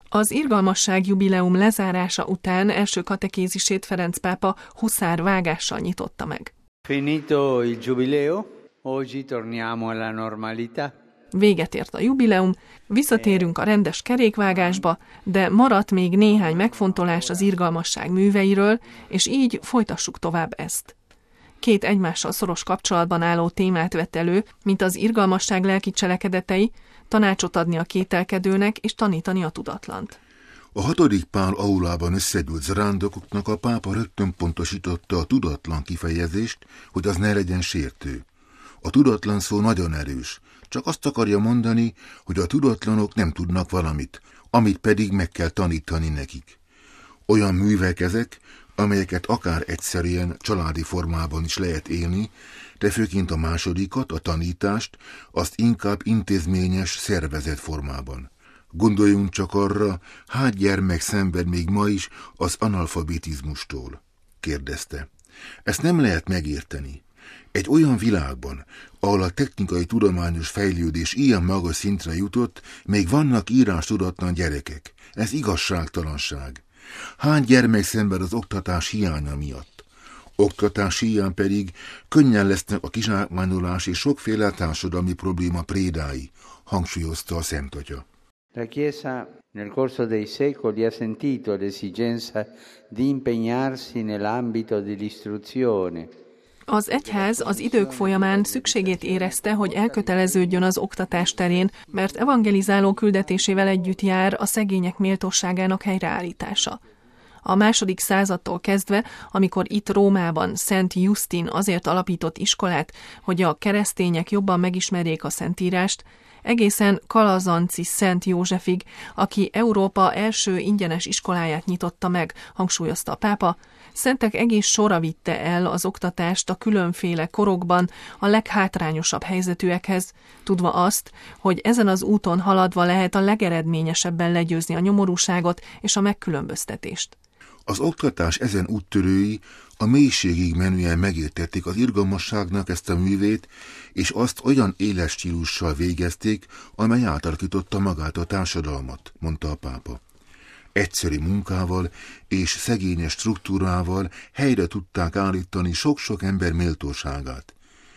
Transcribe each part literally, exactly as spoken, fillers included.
Az irgalmasság jubileum lezárása után első katekézisét Ferenc pápa huszár vágással nyitotta meg. Finito il giubileo, oggi torniamo alla normalità. Véget ért a jubileum, visszatérünk a rendes kerékvágásba, de maradt még néhány megfontolás az irgalmasság műveiről, és így folytassuk tovább ezt. Két egymással szoros kapcsolatban álló témát vett elő, mint az irgalmasság lelki cselekedetei, tanácsot adni a kételkedőnek és tanítani a tudatlant. A hatodik Pál aulában összegyűlt zarándokoknak a pápa rögtön pontosította a tudatlan kifejezést, hogy az ne legyen sértő. A tudatlan szó nagyon erős, csak azt akarja mondani, hogy a tudatlanok nem tudnak valamit, amit pedig meg kell tanítani nekik. Olyan művek ezek, amelyeket akár egyszerűen családi formában is lehet élni, de főként a másodikat, a tanítást, azt inkább intézményes, szervezett formában. Gondoljunk csak arra, hány gyermek szenved még ma is az analfabetizmustól, kérdezte. Ezt nem lehet megérteni. Egy olyan világban, ahol a technikai tudományos fejlődés ilyen magas szintre jutott, még vannak írástudatlan gyerekek. Ez igazságtalanság. Hány gyermek szenved az oktatás hiánya miatt? Oktatás hiány pedig könnyen lesznek a kizsákmányolás és sokféle társadalmi probléma prédái, hangsúlyozta a Szentatya. La Chiesa nel corso dei secoli ha sentito l'esigenza di impegnarsi nell'ambito dell'istruzione. Az egyház az idők folyamán szükségét érezte, hogy elköteleződjön az oktatás terén, mert evangelizáló küldetésével együtt jár a szegények méltóságának helyreállítása. A második századtól kezdve, amikor itt Rómában Szent Justin azért alapított iskolát, hogy a keresztények jobban megismerjék a Szentírást, egészen Kalazanci Szent Józsefig, aki Európa első ingyenes iskoláját nyitotta meg, hangsúlyozta a pápa, szentek egész sora vitte el az oktatást a különféle korokban a leghátrányosabb helyzetűekhez, tudva azt, hogy ezen az úton haladva lehet a legeredményesebben legyőzni a nyomorúságot és a megkülönböztetést. Az oktatás ezen úttörői a mélységig menően megértették az irgalmasságnak ezt a művét, és azt olyan éles stílussal végezték, amely átalakította magát a társadalmat, mondta a pápa. Egyszerű munkával és szegényes struktúrával helyre tudták állítani sok-sok ember méltóságát.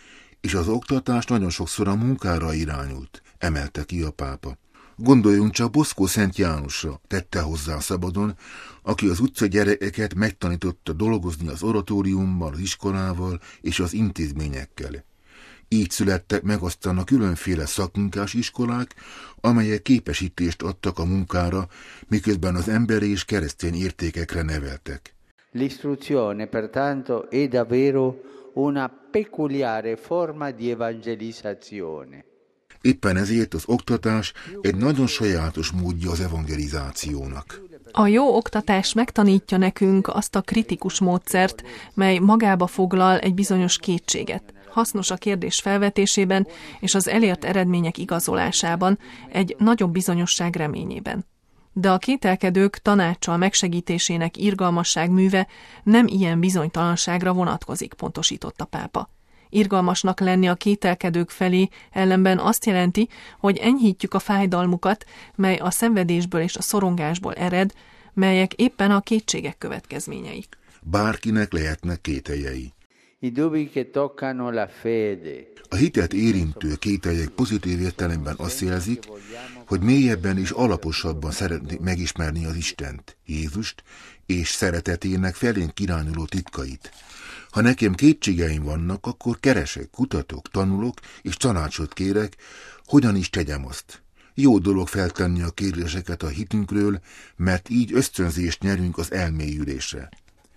És az oktatás nagyon sokszor a munkára irányult, emelte ki a pápa. Gondoljunk csak Boszkó Szent Jánosra, tette hozzá szabadon, aki az utca gyerekeket megtanította dolgozni az oratóriummal, az iskolával és az intézményekkel. Így születtek meg aztán a különféle szakmunkás iskolák, amelyek képesítést adtak a munkára, miközben az emberi és keresztény értékekre neveltek. L'istruzione, pertanto, è davvero una peculiare forma di evangelizzazione. Éppen ezért az oktatás egy nagyon sajátos módja az evangelizációnak. A jó oktatás megtanítja nekünk azt a kritikus módszert, mely magába foglal egy bizonyos kétséget. Hasznos a kérdés felvetésében és az elért eredmények igazolásában, egy nagyobb bizonyosság reményében. De a kételkedők tanáccsal megsegítésének irgalmasság műve nem ilyen bizonytalanságra vonatkozik, pontosította pápa. Irgalmasnak lenni a kételkedők felé ellenben azt jelenti, hogy enyhítjük a fájdalmukat, mely a szenvedésből és a szorongásból ered, melyek éppen a kétségek következményei. Bárkinek lehetnek kételjei. I dubbi che toccano la fede. A hitet érintő kételyek pozitív értelemben azt jelzik, hogy mélyebben és alaposabban szeretnék megismerni az Istent, Jézust, és szeretetének felénk irányuló titkait. Ha nekem kétségeim vannak, akkor keresek, kutatok, tanulok, és tanácsot kérek, hogyan is tegyem azt. Jó dolog feltenni a kérdéseket a hitünkről, mert így ösztönzést nyerünk az elmélyülésre.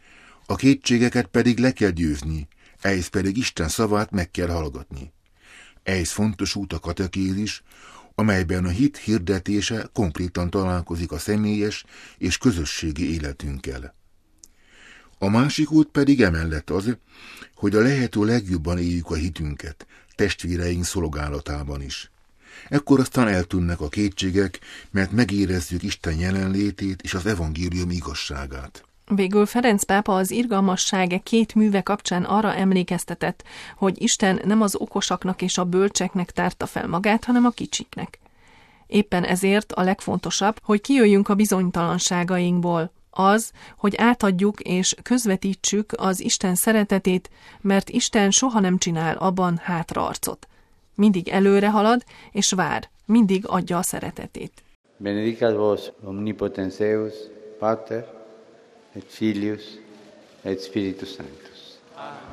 A kétségeket pedig le kell győzni, ehhez pedig Isten szavát meg kell hallgatni. Ehhez fontos út a katekézis, amelyben a hit hirdetése konkrétan találkozik a személyes és közösségi életünkkel. A másik út pedig emellett az, hogy a lehető legjobban éljük a hitünket, testvéreink szolgálatában is. Ekkor aztán eltűnnek a kétségek, mert megérezzük Isten jelenlétét és az evangélium igazságát. Végül Ferenc pápa az irgalmasság két műve kapcsán arra emlékeztetett, hogy Isten nem az okosaknak és a bölcseknek tárta fel magát, hanem a kicsiknek. Éppen ezért a legfontosabb, hogy kijöjjünk a bizonytalanságainkból. Az, hogy átadjuk és közvetítsük az Isten szeretetét, mert Isten soha nem csinál abban hátraarcot. Mindig előre halad és vár, mindig adja a szeretetét. Benedicat vos omnipotens Deus, Pater, et Filius, et Spiritus Sanctus. Amen.